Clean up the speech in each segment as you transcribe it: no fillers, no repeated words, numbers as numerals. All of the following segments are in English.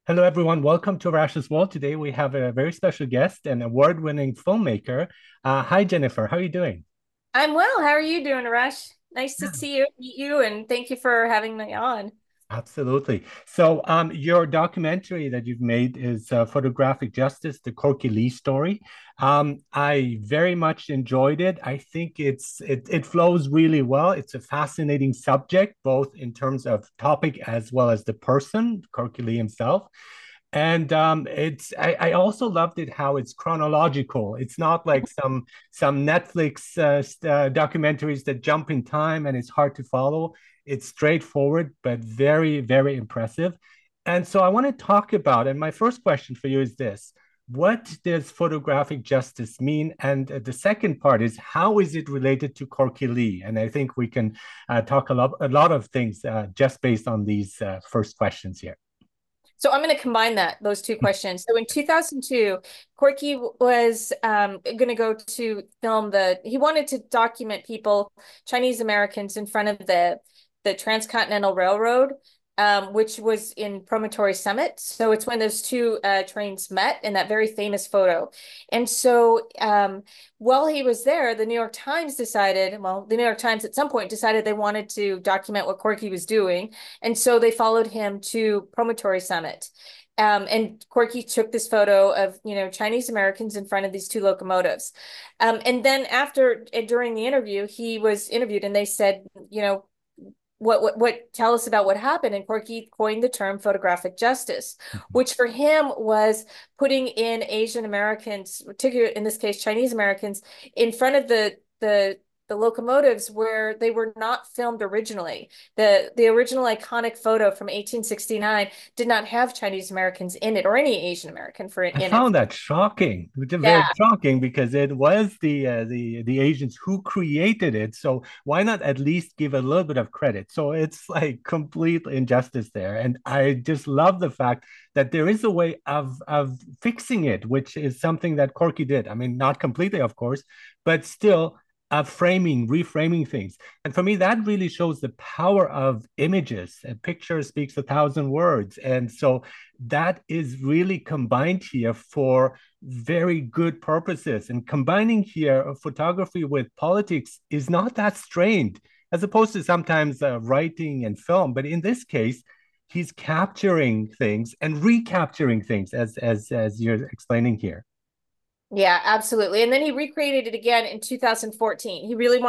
Hello, everyone. Welcome to Rash's World. Today we have a very special guest, an award-winning filmmaker. Hi, Jennifer. How are you doing? I'm well. How are you doing, Rush? Nice to see you, meet you, and thank you for having me on. Absolutely. So, your documentary that you've made is Photographic Justice, the Corky Lee story. I very much enjoyed it. I think it flows really well. It's a fascinating subject, both in terms of topic as well as the person, Corky Lee himself. And I also loved it how it's chronological. It's not like some Netflix documentaries that jump in time and it's hard to follow. It's straightforward but very, very impressive. And so I want to talk about, and my first question for you is this: what does photographic justice mean? And the second part is, how is it related to Corky Lee? And I think we can talk a lot of things just based on these first questions here. So I'm going to combine those two questions. So in 2002, Corky was going to go to film he wanted to document people, Chinese Americans, in front of the Transcontinental Railroad, which was in Promontory Summit. So it's when those two trains met in that very famous photo. And so while he was there, the New York Times decided, well, the New York Times at some point decided they wanted to document what Corky was doing. And so they followed him to Promontory Summit. And Corky took this photo of, Chinese Americans in front of these two locomotives. And then during the interview, he was interviewed and they said, tell us about what happened. And Corky coined the term photographic justice, which for him was putting in Asian Americans, particularly in this case Chinese Americans, in front of the locomotives where they were not filmed originally. The original iconic photo from 1869 did not have Chinese Americans in it or any Asian American I in it. found that shocking, which is very Yeah. shocking because it was the Asians who created it. So why not at least give a little bit of credit? So it's like complete injustice there, and I just love the fact that there is a way of fixing it, which is something that Corky did. I mean, not completely, of course, but still framing, reframing things. And for me, that really shows the power of images. A picture speaks 1,000 words, and so that is really combined here for very good purposes. And combining here photography with politics is not that strained, as opposed to sometimes writing and film. But in this case, he's capturing things and recapturing things, as you're explaining here. Yeah, absolutely. And then he recreated it again in 2014.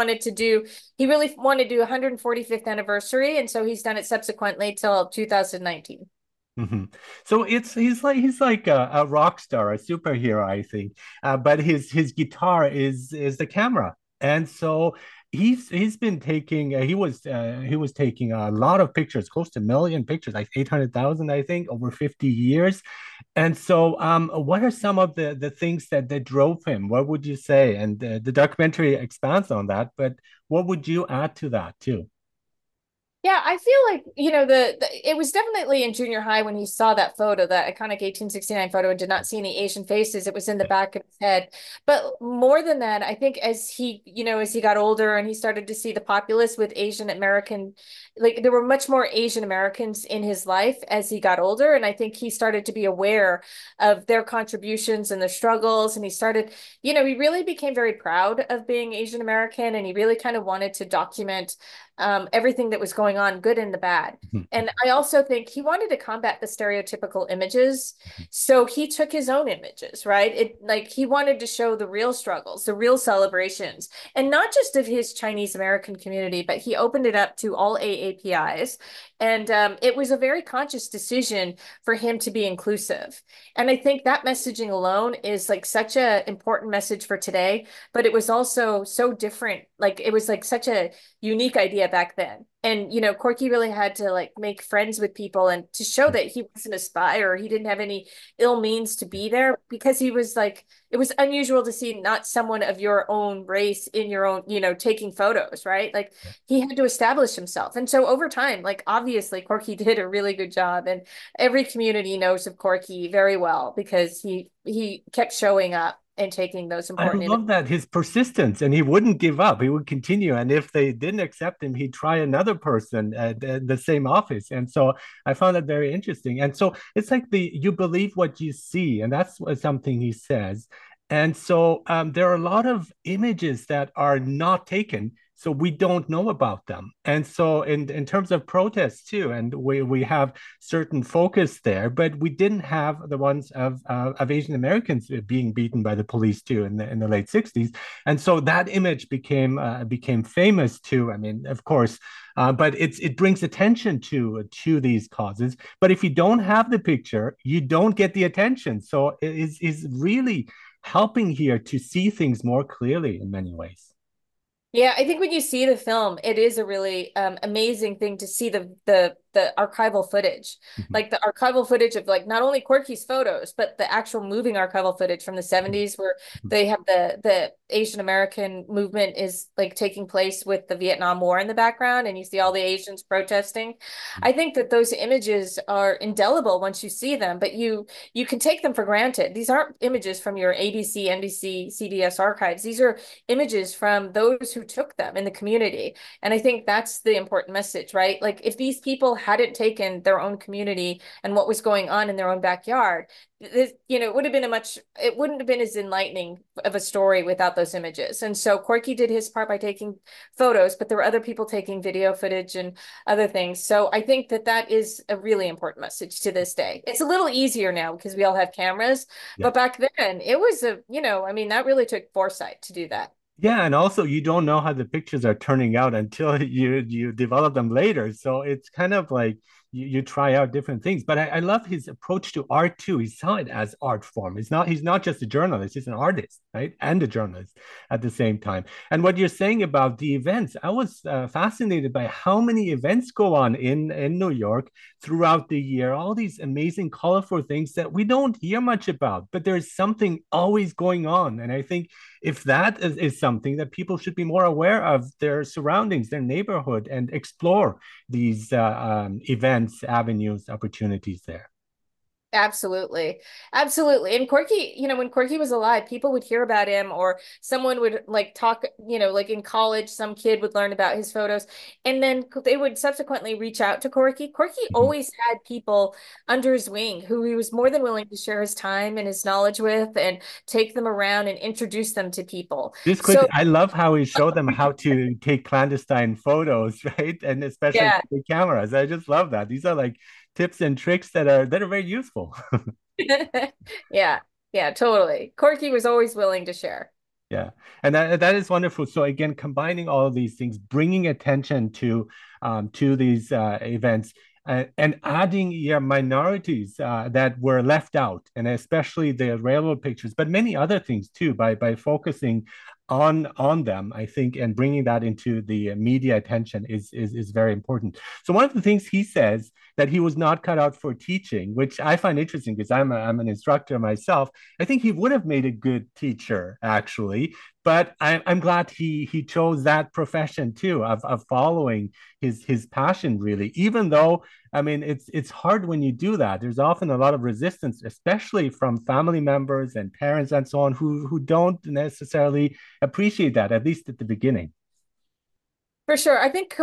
He really wanted to do 145th anniversary. And so he's done it subsequently till 2019. Mhm. So he's like a rock star, a superhero, I think. But his guitar is the camera, and so he's been taking he was taking a lot of pictures, close to a million pictures, like 800,000, I think, over 50 years. And so, what are some of the things that drove him? What would you say? And the documentary expands on that, but what would you add to that too? Yeah, I feel like, it was definitely in junior high when he saw that photo, that iconic 1869 photo, and did not see any Asian faces. It was in the back of his head. But more than that, I think as he got older and he started to see the populace with Asian American, like there were much more Asian Americans in his life as he got older. And I think he started to be aware of their contributions and their struggles. And he really became very proud of being Asian American, and he really kind of wanted to document everything that was going on, good and the bad. And I also think he wanted to combat the stereotypical images. So he took his own images, right? He wanted to show the real struggles, the real celebrations, and not just of his Chinese American community, but he opened it up to all AAPIs. And it was a very conscious decision for him to be inclusive. And I think that messaging alone is like such a important message for today, but it was also so different. Like it was like such a unique idea back then. And, Corky really had to like make friends with people and to show that he wasn't a spy or he didn't have any ill means to be there, because he was like, it was unusual to see not someone of your own race in your own, taking photos, right? Like he had to establish himself. And so over time, like obviously Corky did a really good job, and every community knows of Corky very well because he kept showing up. in taking those I important images. love that his persistence, and he wouldn't give up. He would continue, and if they didn't accept him, he'd try another person at the same office. And so I found that very interesting. And so it's like the you believe what you see, and that's something he says. And so there are a lot of images that are not taken, so we don't know about them. And so in terms of protests too, and we have certain focus there, but we didn't have the ones of Asian Americans being beaten by the police too in the late 60s. And so that image became famous too. I mean, of course, but it brings attention to these causes. But if you don't have the picture, you don't get the attention. So it is really helping here to see things more clearly in many ways. Yeah, I think when you see the film, it is a really amazing thing to see the archival footage, Mhm. like the archival footage of like not only Corky's photos, but the actual moving archival footage from the 70s where they have the Asian American movement is like taking place with the Vietnam War in the background, and you see all the Asians protesting. I think that those images are indelible once you see them, but you can take them for granted. These aren't images from your ABC, NBC, CBS archives. These are images from those who took them in the community. And I think that's the important message, right? Like if these people hadn't taken their own community and what was going on in their own backyard, it would have been it wouldn't have been as enlightening of a story without those images. And so Corky did his part by taking photos, but there were other people taking video footage and other things. So I think that that is a really important message to this day. It's a little easier now because we all have cameras, Yeah. but back then it was I mean, that really took foresight to do that. Yeah, and also you don't know how the pictures are turning out until you develop them later. So it's kind of like you try out different things. But I love his approach to art too. He saw it as art form. He's not just a journalist, he's an artist, right? And a journalist at the same time. And what you're saying about the events, I was fascinated by how many events go on in New York throughout the year. All these amazing, colorful things that we don't hear much about, but there's something always going on. And I think if that is something that people should be more aware of their surroundings, their neighborhood, and explore these events, avenues, opportunities there. Absolutely. Absolutely. And Corky, when Corky was alive, people would hear about him or someone would like talk, like in college, some kid would learn about his photos and then they would subsequently reach out to Corky. Corky Mhm. always had people under his wing who he was more than willing to share his time and his knowledge with and take them around and introduce them to people. Just quick, So, I love how he showed them how to take clandestine photos, right? And especially yeah. with cameras. I just love that. These are like tips and tricks that are very useful. Yeah. Yeah, totally. Corky was always willing to share. Yeah, and that is wonderful. So again, combining all of these things, bringing attention to these events, and adding minorities that were left out, and especially the railroad pictures, but many other things too, by focusing on them, I think, and bringing that into the media attention is very important. So one of the things he says that he was not cut out for teaching, which I find interesting because I'm an instructor myself. I think he would have made a good teacher, actually. But I'm glad he chose that profession too of following his passion really. Even though I mean it's hard when you do that. There's often a lot of resistance, especially from family members and parents and so on, who don't necessarily appreciate that, at least at the beginning. For sure.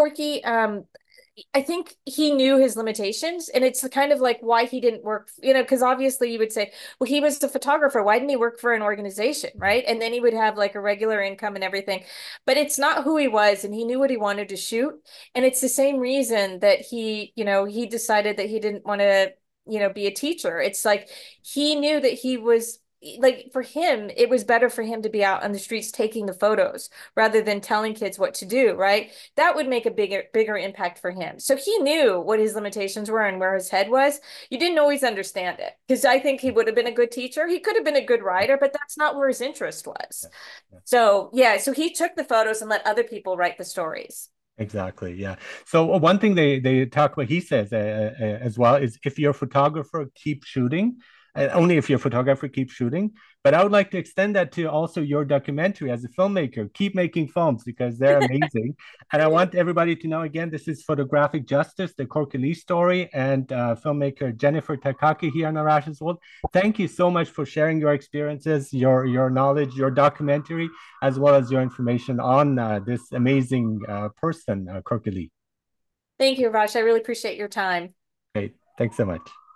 I think he knew his limitations, and it's kind of like why he didn't work, because obviously you would say, well, he was a photographer. Why didn't he work for an organization, right? And then he would have like a regular income and everything. But it's not who he was, and he knew what he wanted to shoot. And it's the same reason that he decided that he didn't want to, be a teacher. It's like he knew that he was like for him, it was better for him to be out on the streets taking the photos rather than telling kids what to do, right? That would make a bigger impact for him. So he knew what his limitations were and where his head was. You didn't always understand it because I think he would have been a good teacher. He could have been a good writer, but that's not where his interest was. Yeah, yeah. So yeah, so he took the photos and let other people write the stories. Exactly. Yeah. So one thing they talk about, he says as well, is if you're a photographer, keep shooting. only if your photographer keeps shooting. But I would like to extend that to also your documentary as a filmmaker. Keep making films because they're amazing. And I want everybody to know again, this is Photographic Justice, the Corky Lee story, and filmmaker Jennifer Takaki here on Arash World. Thank you so much for sharing your experiences, your knowledge, your documentary, as well as your information on this amazing person, Corky Lee. Thank you, Raj. I really appreciate your time. Great. Thanks so much.